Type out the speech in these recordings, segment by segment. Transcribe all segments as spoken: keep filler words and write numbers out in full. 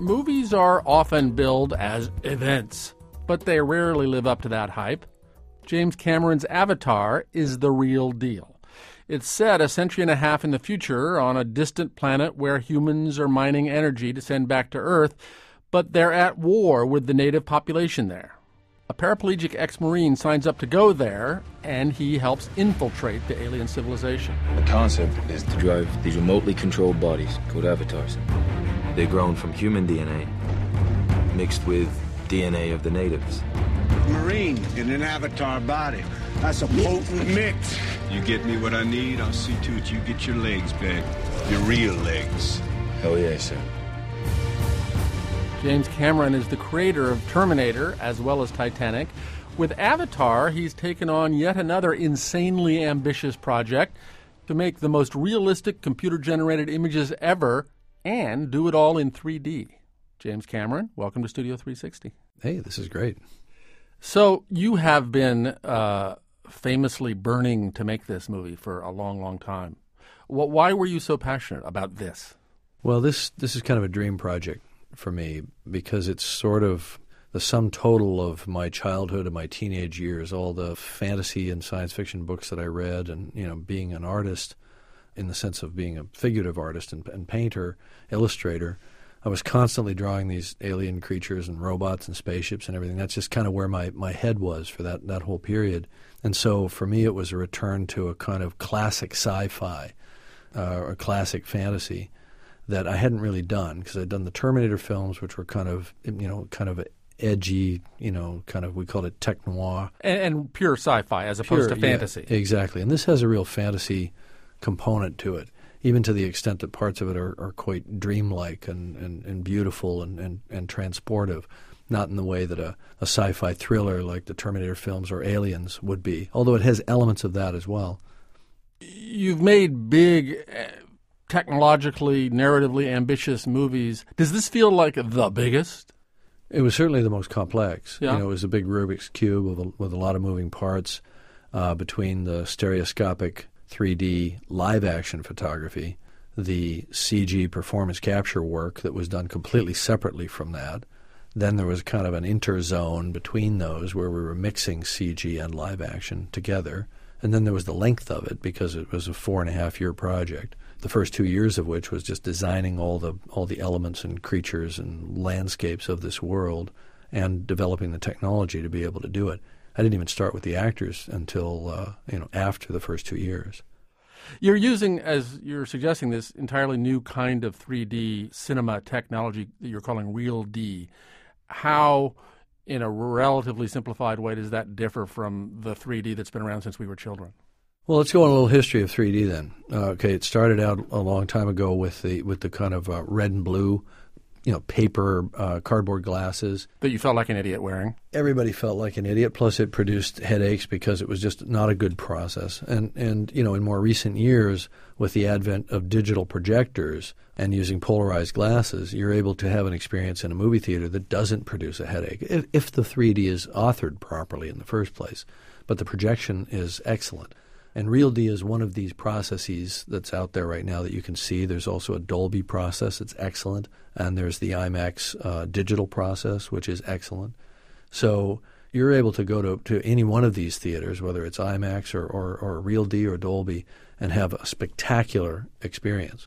movies are often billed as events, but they rarely live up to that hype. James Cameron's Avatar is the real deal. It's set a century and a half in the future on a distant planet where humans are mining energy to send back to Earth, but they're at war with the native population there. A paraplegic ex-Marine signs up to go there, and he helps infiltrate the alien civilization. The concept is to drive these remotely controlled bodies called avatars. They're grown from human D N A mixed with D N A of the natives. Marine in an avatar body. That's a potent mix. You get me what I need, I'll see to it you get your legs back. Your real legs. Hell yeah, sir. James Cameron is the creator of Terminator as well as Titanic. With Avatar, he's taken on yet another insanely ambitious project to make the most realistic computer-generated images ever and do it all in three D. James Cameron, welcome to Studio three sixty. Hey, this is great. So you have been uh, famously burning to make this movie for a long, long time. Why were you so passionate about this? Well, this this is kind of a dream project for me because it's sort of the sum total of my childhood and my teenage years, all the fantasy and science fiction books that I read, and you know, being an artist in the sense of being a figurative artist and, and painter, illustrator. I was constantly drawing these alien creatures and robots and spaceships and everything. That's just kind of where my, my head was for that, that whole period. And so for me, it was a return to a kind of classic sci-fi uh, or classic fantasy that I hadn't really done, because I'd done the Terminator films, which were kind of, you know, kind of edgy, you know, kind of, we called it tech noir. And, and pure sci-fi as opposed Pure, to fantasy. Yeah, exactly. And this has a real fantasy component to it, even to the extent that parts of it are, are quite dreamlike and, and, and beautiful and, and, and transportive, not in the way that a, a sci-fi thriller like the Terminator films or Aliens would be, although it has elements of that as well. You've made big, uh, technologically, narratively ambitious movies. Does this feel like the biggest? It was certainly the most complex. Yeah. You know, it was a big Rubik's Cube with a, with a lot of moving parts uh, between the stereoscopic three D live-action photography, the C G performance capture work that was done completely separately from that. Then there was kind of an interzone between those where we were mixing C G and live-action together. And then there was the length of it, because it was a four-and-a-half-year project, the first two years of which was just designing all the all the elements and creatures and landscapes of this world and developing the technology to be able to do it. I didn't even start with the actors until uh, you know after the first two years. You're using, as you're suggesting, this entirely new kind of three D cinema technology that you're calling Real D. How, in a relatively simplified way, does that differ from the three D that's been around since we were children? Well, let's go on a little history of three D then. Uh, okay, it started out a long time ago with the with the kind of uh, red and blue, you know, paper uh, cardboard glasses that you felt like an idiot wearing. Everybody felt like an idiot. Plus, it produced headaches because it was just not a good process. And and you know, in more recent years, with the advent of digital projectors and using polarized glasses, you're able to have an experience in a movie theater that doesn't produce a headache if, if the three D is authored properly in the first place. But the projection is excellent. And Real D is one of these processes that's out there right now that you can see. There's also a Dolby process that's excellent, and there's the IMAX uh, digital process, which is excellent. So you're able to go to, to any one of these theaters, whether it's IMAX or, or, or Real D or Dolby, and have a spectacular experience.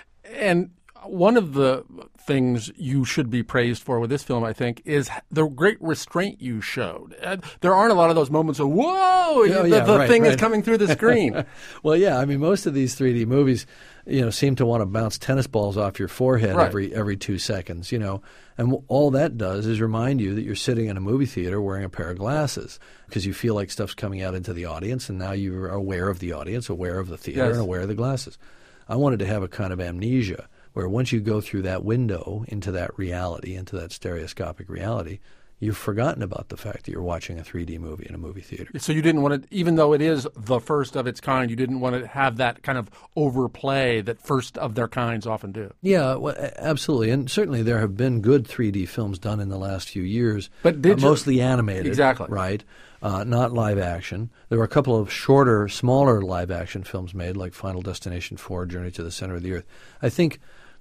And one of the things you should be praised for with this film, I think, is the great restraint you showed. Uh, there aren't a lot of those moments of, whoa, oh, the, yeah, the right, thing right. is coming through the screen. Well, yeah, I mean, most of these three D movies, you know, seem to want to bounce tennis balls off your forehead right. every every two seconds, you know. And w- all that does is remind you that you're sitting in a movie theater wearing a pair of glasses, because you feel like stuff's coming out into the audience, and now you're aware of the audience, aware of the theater, yes. and aware of the glasses. I wanted to have a kind of amnesia where once you go through that window into that reality, into that stereoscopic reality, you've forgotten about the fact that you're watching a three D movie in a movie theater. So you didn't want to, even though it is the first of its kind, you didn't want to have that kind of overplay that first of their kinds often do. Yeah, well, absolutely. And certainly there have been good three D films done in the last few years, but did uh, mostly animated. Exactly. Right, uh, not live action. There were a couple of shorter, smaller live action films made, like Final Destination four, Journey to the Center of the Earth. I think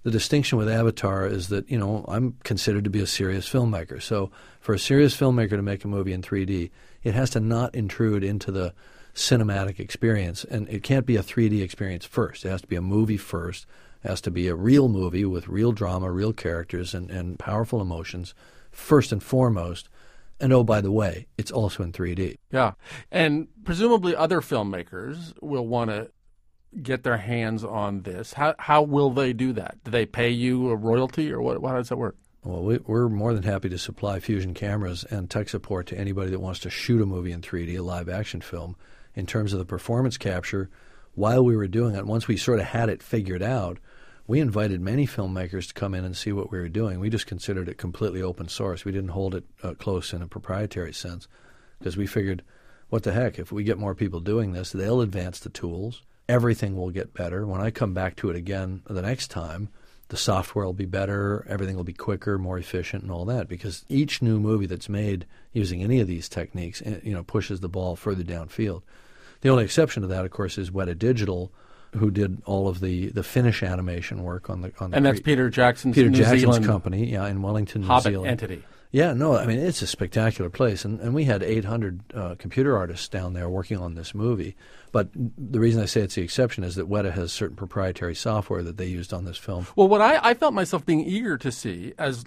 The distinction with Avatar is that, you know, I'm considered to be a serious filmmaker. So for a serious filmmaker to make a movie in three D, it has to not intrude into the cinematic experience. And it can't be a three D experience first. It has to be a movie first. It has to be a real movie with real drama, real characters, and, and powerful emotions first and foremost. And oh, by the way, it's also in three D. Yeah. And presumably other filmmakers will want to get their hands on this. How how will they do that? Do they pay you a royalty, or what? How does that work? Well, we, we're more than happy to supply Fusion cameras and tech support to anybody that wants to shoot a movie in three D, a live-action film. In terms of the performance capture, while we were doing it, once we sort of had it figured out, we invited many filmmakers to come in and see what we were doing. We just considered it completely open source. We didn't hold it uh, close in a proprietary sense because we figured, what the heck, if we get more people doing this, they'll advance the tools. Everything will get better. When I come back to it again the next time, the software will be better, everything will be quicker, more efficient, and all that, because each new movie that's made using any of these techniques, you know, pushes the ball further downfield. The only exception to that, of course, is Weta Digital, who did all of the, the finish animation work on the on the and that's cre- Peter Jackson's Peter New Jackson's Zealand company, yeah, in Wellington, New Hobbit Zealand. entity. Yeah, no, I mean, it's a spectacular place, and, and we had eight hundred uh, computer artists down there working on this movie. But the reason I say it's the exception is that Weta has certain proprietary software that they used on this film. Well, what I, I felt myself being eager to see, as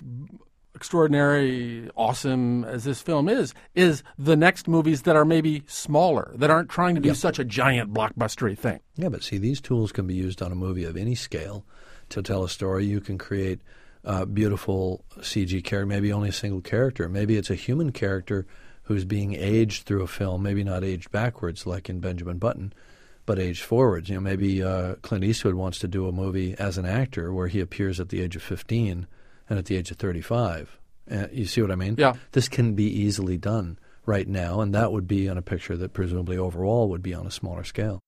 extraordinary, awesome as this film is, is the next movies that are maybe smaller, that aren't trying to do Yep. such a giant blockbustery thing. Yeah, but see, these tools can be used on a movie of any scale to tell a story. You can create uh, beautiful C G character, maybe only a single character. Maybe it's a human character who's being aged through a film, maybe not aged backwards like in Benjamin Button, but aged forwards. You know, maybe uh, Clint Eastwood wants to do a movie as an actor where he appears at the age of fifteen and at the age of thirty-five. Uh, you see what I mean? Yeah. This can be easily done right now, and that would be on a picture that presumably overall would be on a smaller scale.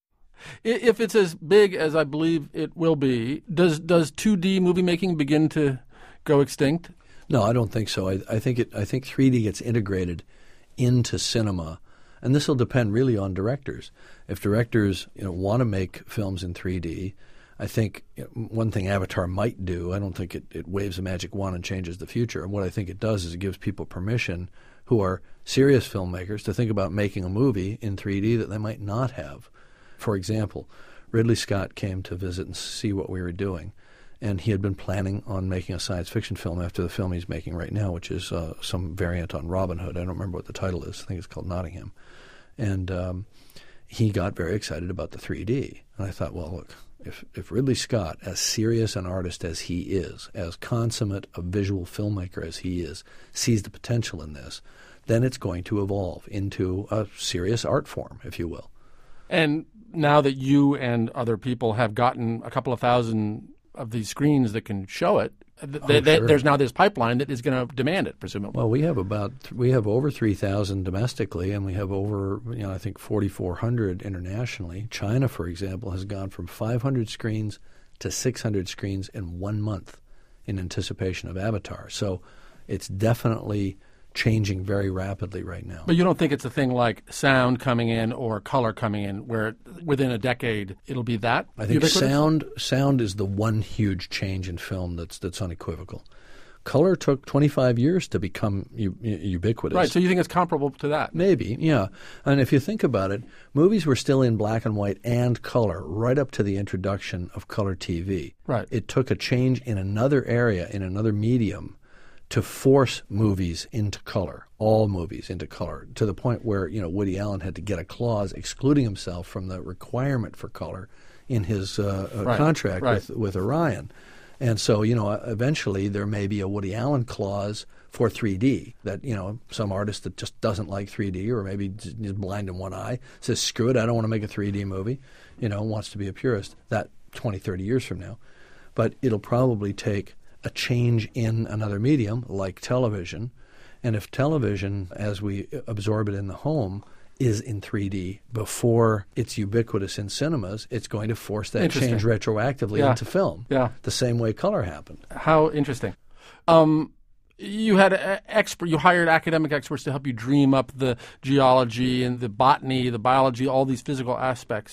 If it's as big as I believe it will be, does does two D movie making begin to go extinct? No, I don't think so. I, I think it. I think three D gets integrated into cinema, and this will depend really on directors. If directors, you know, want to make films in three D, I think you know, one thing Avatar might do. I don't think it, it waves a magic wand and changes the future. And what I think it does is it gives people permission who are serious filmmakers to think about making a movie in three D that they might not have. For example, Ridley Scott came to visit and see what we were doing, and he had been planning on making a science fiction film after the film he's making right now, which is uh, some variant on Robin Hood. I don't remember what the title is. I think it's called Nottingham. And um, he got very excited about the three D. And I thought, well, look, if, if Ridley Scott, as serious an artist as he is, as consummate a visual filmmaker as he is, sees the potential in this, then it's going to evolve into a serious art form, if you will. And now that you and other people have gotten a couple of thousand of these screens that can show it, th- Oh, th- th- sure. there's now this pipeline that is going to demand it, presumably. Well, we have about we have over three thousand domestically, and we have over you know I think forty-four hundred internationally. China, for example, has gone from five hundred screens to six hundred screens in one month in anticipation of Avatar. So it's definitely changing very rapidly right now. But you don't think it's a thing like sound coming in or color coming in, where within a decade it'll be that? I think ubiquitous? sound sound is the one huge change in film that's that's unequivocal. Color took twenty-five years to become u- ubiquitous. Right, so you think it's comparable to that? Maybe, yeah. And if you think about it, movies were still in black and white and color right up to the introduction of color T V. Right. It took a change in another area, in another medium, to force movies into color, all movies into color, to the point where, you know, Woody Allen had to get a clause excluding himself from the requirement for color in his uh, uh, Right, contract right. with, with Orion. And so, you know, eventually there may be a Woody Allen clause for three D that, you know, some artist that just doesn't like three D or maybe is blind in one eye says, screw it, I don't want to make a three D movie, you know, wants to be a purist. That twenty, thirty years from now. But it'll probably take a change in another medium like television. And if television, as we absorb it in the home, is in three D before it's ubiquitous in cinemas, it's going to force that Interesting. change retroactively Yeah. into film. Yeah. The same way color happened. How interesting. Um, you had a, expert. You hired academic experts to help you dream up the geology and the botany, the biology, all these physical aspects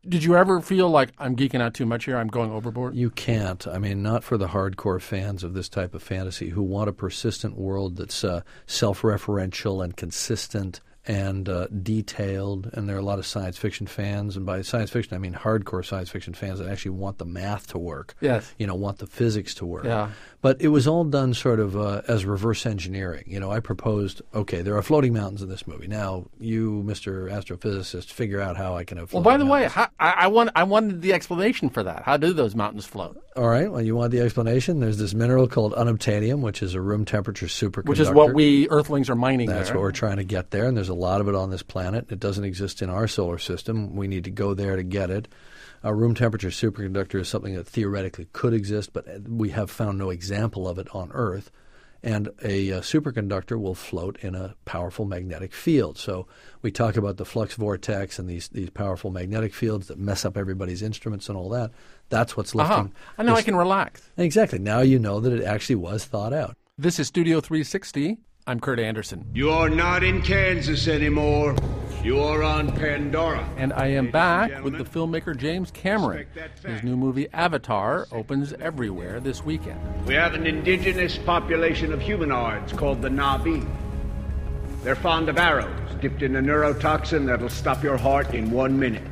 Did you ever feel like I'm geeking out too much here, I'm going overboard? You can't. I mean, not for the hardcore fans of this type of fantasy who want a persistent world that's uh, self-referential and consistent and uh, detailed, and there are a lot of science fiction fans, and by science fiction I mean hardcore science fiction fans that actually want the math to work, yes, you know, want the physics to work. Yeah. But it was all done sort of uh, as reverse engineering. You know, I proposed, okay, there are floating mountains in this movie. Now, you, Mister Astrophysicist, figure out how I can have Well, floating by the mountains. way, how, I, I, want, I wanted the explanation for that. How do those mountains float? All right, well, you want the explanation? There's this mineral called unobtainium, which is a room temperature superconductor. Which is what we Earthlings are mining That's there. what we're trying to get there, and there's a lot of it on this planet. It doesn't exist in our solar system. We need to go there to get it. A room temperature superconductor is something that theoretically could exist, but we have found no example of it on Earth. And a, uh superconductor will float in a powerful magnetic field. So we talk about the flux vortex and these, these powerful magnetic fields that mess up everybody's instruments and all that. That's what's lifting. Uh-huh. And now this- I can relax. Exactly. Now you know that it actually was thought out. This is Studio three sixty. I'm Kurt Anderson. You're not in Kansas anymore. You're on Pandora. And I am Ladies back and with the gentlemen, filmmaker James Cameron. respect that His fact. new movie Avatar opens everywhere this weekend. We have an indigenous population of humanoids called the Na'vi. They're fond of arrows dipped in a neurotoxin that'll stop your heart in one minute.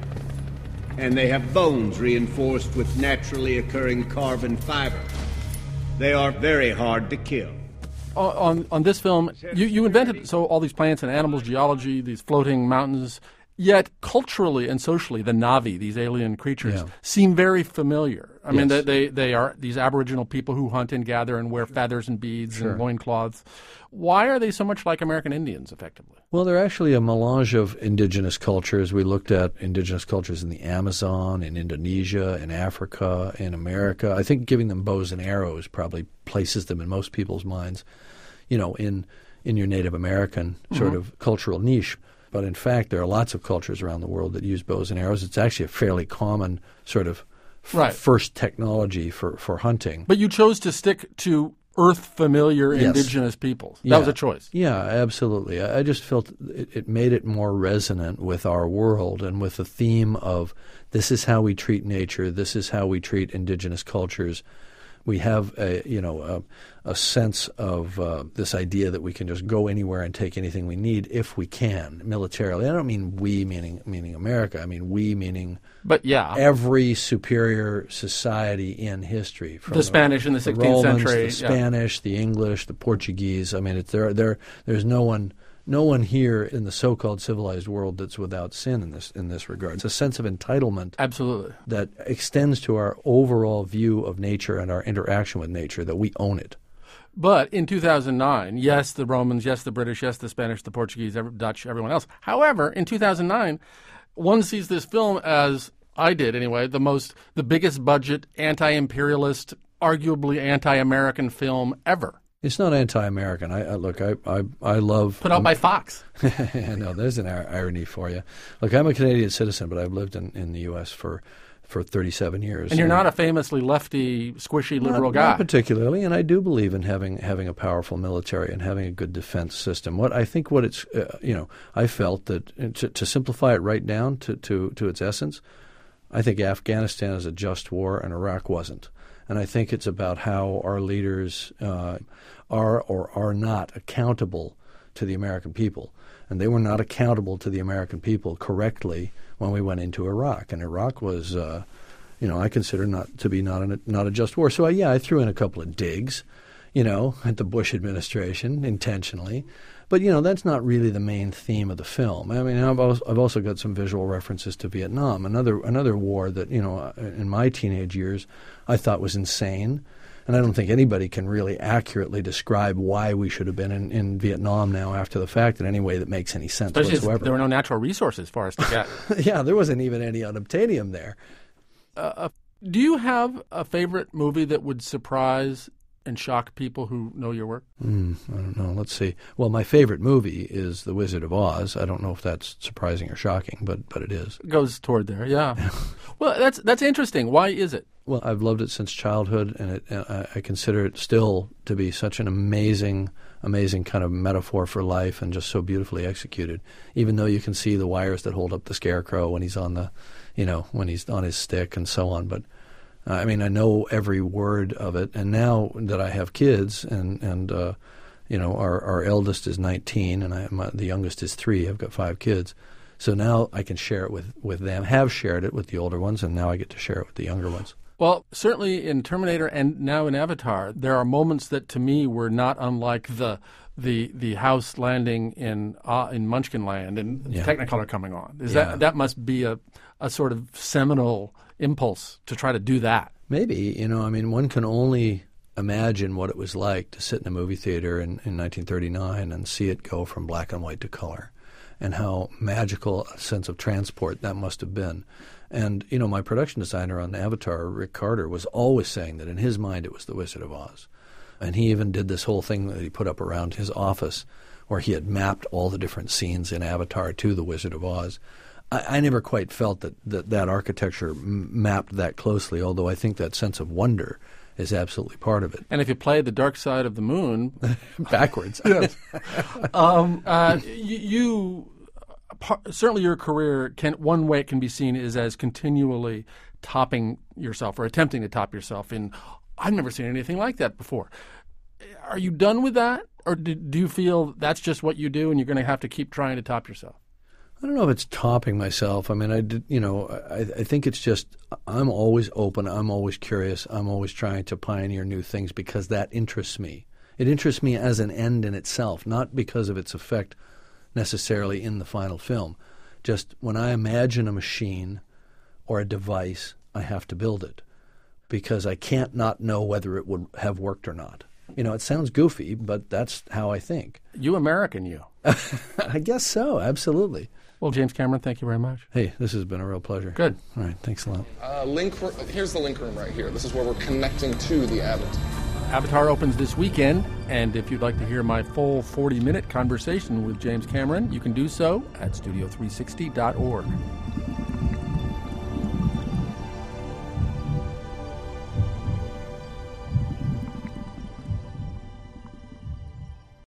And they have bones reinforced with naturally occurring carbon fiber. They are very hard to kill. On, on, on this film, you, you invented so all these plants and animals, geology, these floating mountains, yet culturally and socially, the Na'vi, these alien creatures, Yeah. seem very familiar. I mean, they, Yes. they, they are these Aboriginal people who hunt and gather and wear feathers and beads Sure. and loincloths. Why are they so much like American Indians, effectively? Well, they're actually a melange of indigenous cultures. We looked at indigenous cultures in the Amazon, in Indonesia, in Africa, in America. I think giving them bows and arrows probably places them in most people's minds, you know, in in your Native American sort Mm-hmm. of cultural niche. But in fact, there are lots of cultures around the world that use bows and arrows. It's actually a fairly common sort of f- Right. first technology for, for hunting. But you chose to stick to Earth-familiar Yes. indigenous peoples. That Yeah. was a choice. Yeah, absolutely. I, I just felt it, it made it more resonant with our world and with the theme of this is how we treat nature, this is how we treat indigenous cultures. We have a you know a, a sense of uh, this idea that we can just go anywhere and take anything we need if we can militarily. I don't mean we meaning meaning America. I mean we meaning But yeah, every superior society in history. From The Spanish in the sixteenth Romans, century, the yeah. Spanish, the English, the Portuguese. I mean, it's, there, there, there's no one, no one here in the so-called civilized world that's without sin in this in this regard. It's a sense of entitlement absolutely. that extends to our overall view of nature and our interaction with nature, that we own it. But in two thousand nine, yes, the Romans, yes, the British, yes, the Spanish, the Portuguese, every, Dutch, everyone else. However, in two thousand nine, one sees this film as, I did anyway, the most, the biggest budget, anti-imperialist, arguably anti-American film ever. It's not anti-American. I, I look, I, I, I love Put out by Fox. I know, there's an ir- irony for you. Look, I'm a Canadian citizen, but I've lived in, in the U S for, for thirty-seven years. And you're not a famously lefty, squishy liberal not, guy. Not particularly, and I do believe in having having a powerful military and having a good defense system. What I think, what it's, uh, you know, I felt that uh, to, to simplify it right down to, to, to its essence, I think Afghanistan is a just war and Iraq wasn't. And I think it's about how our leaders uh, are or are not accountable to the American people. And they were not accountable to the American people correctly when we went into Iraq. And Iraq was, uh, you know, I consider not to be not, an, not a just war. So, I, yeah, I threw in a couple of digs, you know, at the Bush administration intentionally. But, you know, that's not really the main theme of the film. I mean, I've also, I've also got some visual references to Vietnam, another another war that, you know, in my teenage years I thought was insane. And I don't think anybody can really accurately describe why we should have been in, in Vietnam now after the fact in any way that makes any sense Especially if whatsoever. there were no natural resources for us to get. Yeah, there wasn't even any unobtainium there. Do you have a favorite movie that would surprise and shock people who know your work? Mm, I don't know. Let's see. Well, my favorite movie is The Wizard of Oz. I don't know if that's surprising or shocking, but but it is. It goes toward there, yeah. Well, that's that's interesting. Why is it? Well, I've loved it since childhood, and it, uh, I consider it still to be such an amazing, amazing kind of metaphor for life, and just so beautifully executed. Even though you can see the wires that hold up the scarecrow when he's on the, you know, when he's on his stick and so on, but. Uh, I mean, I know every word of it, and now that I have kids, and and uh, you know, our our eldest is nineteen, and I, my, the youngest is three. I've got five kids, so now I can share it with, with them. Have shared it with the older ones, and now I get to share it with the younger ones. Well, certainly in Terminator and now in Avatar, there are moments that to me were not unlike the the the house landing in uh, in Munchkin Land and Yeah. Technicolor coming on. Is Yeah. that that must be a a sort of seminal impulse to try to do that? Maybe, you know, I mean, one can only imagine what it was like to sit in a movie theater in, in nineteen thirty-nine and see it go from black and white to color, and how magical a sense of transport that must have been. And, you know, my production designer on Avatar, Rick Carter, was always saying that in his mind it was The Wizard of Oz. And he even did this whole thing that he put up around his office where he had mapped all the different scenes in Avatar to The Wizard of Oz. I, I never quite felt that that, that architecture m- mapped that closely, although I think that sense of wonder is absolutely part of it. And if you play The Dark Side of the Moon Backwards. yes. um, uh, you, you par- certainly your career can one way it can be seen is as continually topping yourself or attempting to top yourself. In I've never seen anything like that before. Are you done with that, or do, do you feel that's just what you do, and you're going to have to keep trying to top yourself? I don't know if it's topping myself. I mean, I did, you know, I, I think it's just I'm always open. I'm always curious. I'm always trying to pioneer new things because that interests me. It interests me as an end in itself, not because of its effect necessarily in the final film. Just when I imagine a machine or a device, I have to build it because I can't not know whether it would have worked or not. You know, it sounds goofy, but that's how I think. You American, you. I guess so, absolutely. Well, James Cameron, thank you very much. Hey, this has been a real pleasure. Good. All right, thanks a lot. Uh, link. Here's the link room right here. This is where we're connecting to the Avatar. Avatar opens this weekend, and if you'd like to hear my full forty-minute conversation with James Cameron, you can do so at studio three sixty dot org.